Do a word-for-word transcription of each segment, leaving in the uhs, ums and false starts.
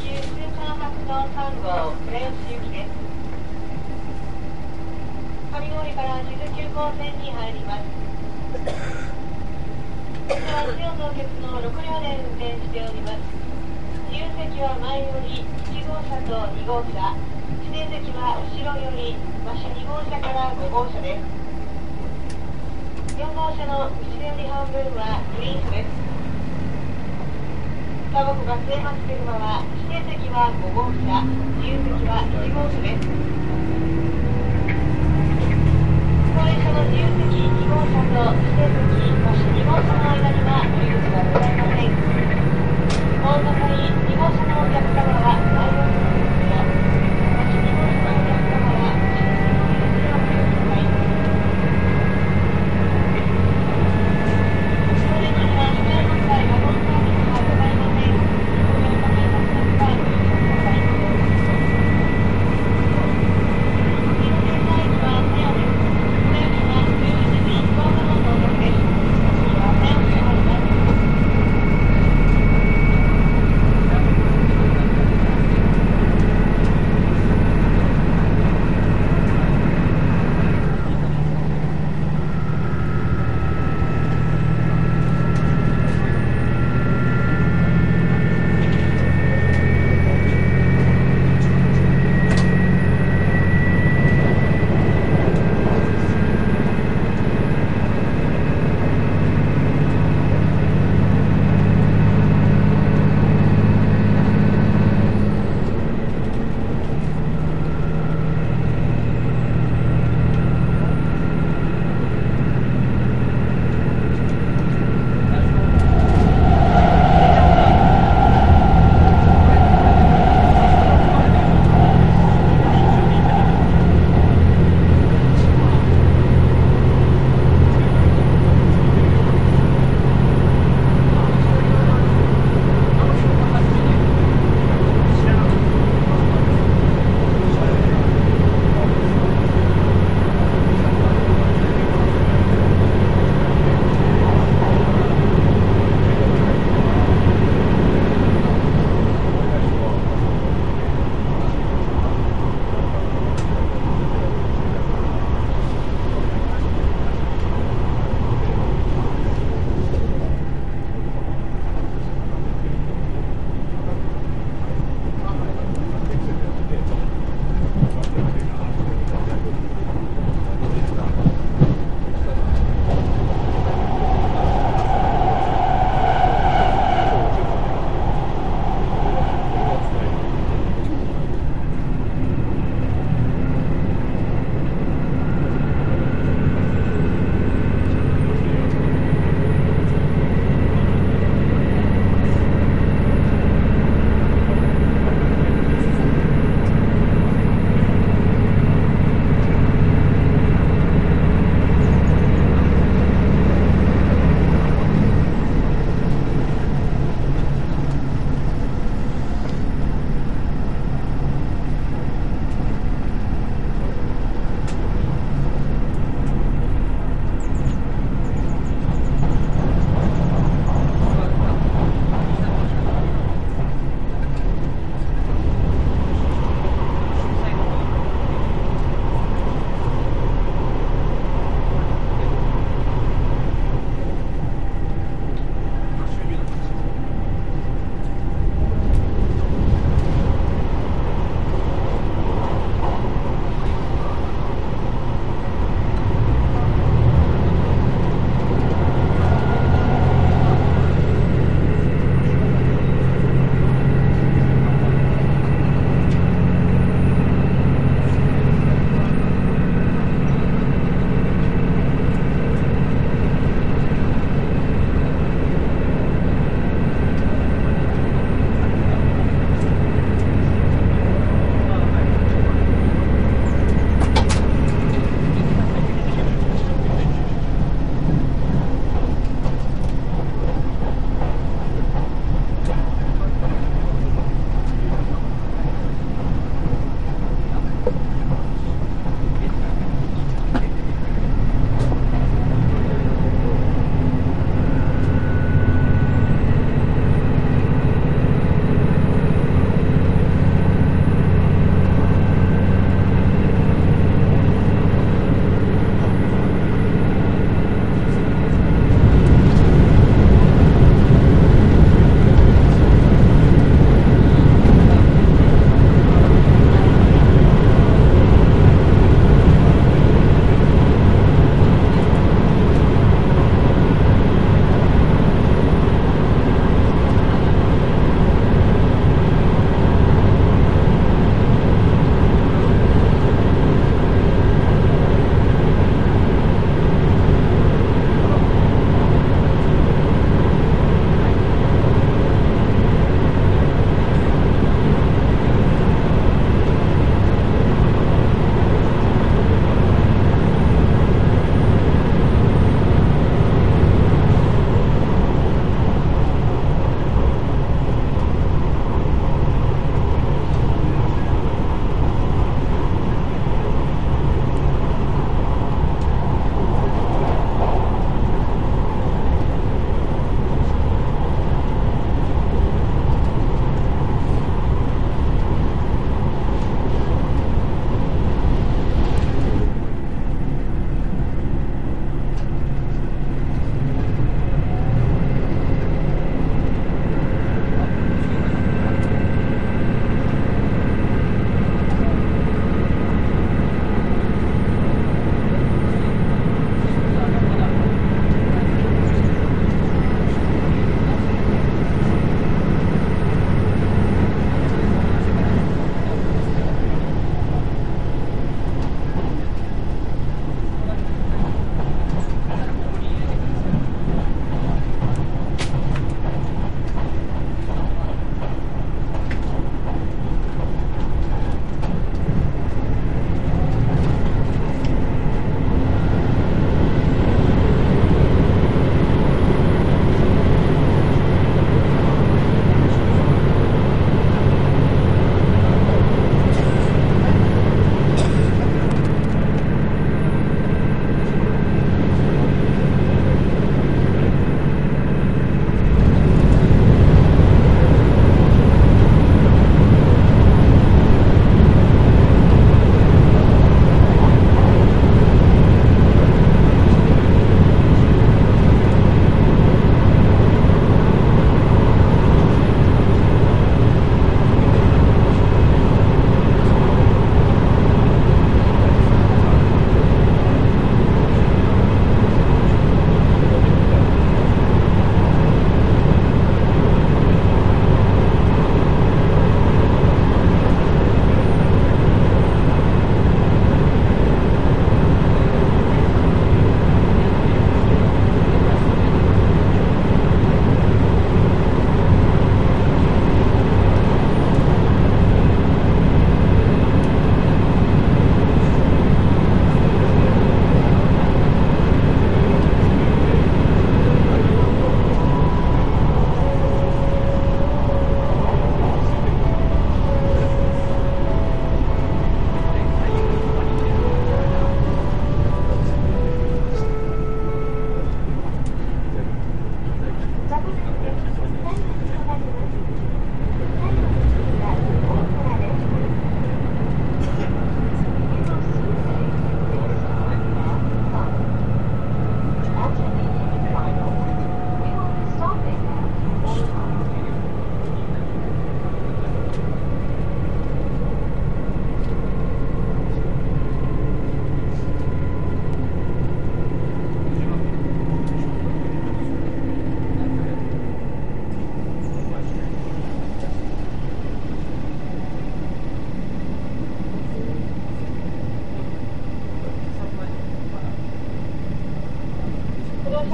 急スーパー発のさん号倉吉行きです。上郡から静急行線に入ります。こちらは千代増鉄のろく両で運転しております。自由席は前よりいち号車とに号車、指定席は後ろより馬車に号車からご号車です。よん号車の後ろより半分はグリーン車です。タバコが吸えます車は指定席はご号車、自由席はいち号車です。高齢者の自由席に号車と指定席馬車に号車の間には乗り口がございません。大掛かりに号車のお客様は前を向くよう、馬車に号車のお客様は後ろ席に後ろを向いてください。当列には指定問題ワゴンサービスはございません。ご了承いたしますか、ご了承ください。次の停車駅は瀬谷です。瀬谷にはじゅうしちじごふんの到着です。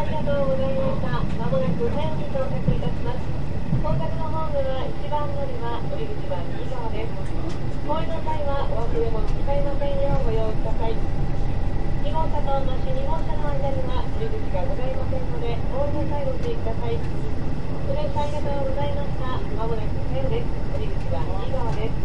ありがとうございました。まもなく早に到着いたします。到着のホームはいちばん乗り場、降り口は右側です。お降りの際はお忘れ物使いませんようご用意ください。に号車と増しに号車の間には降り口がございませんので、お降りの際ご注意ください。ご乗車ありがとうございました。まもなく早です。降り口は右側です。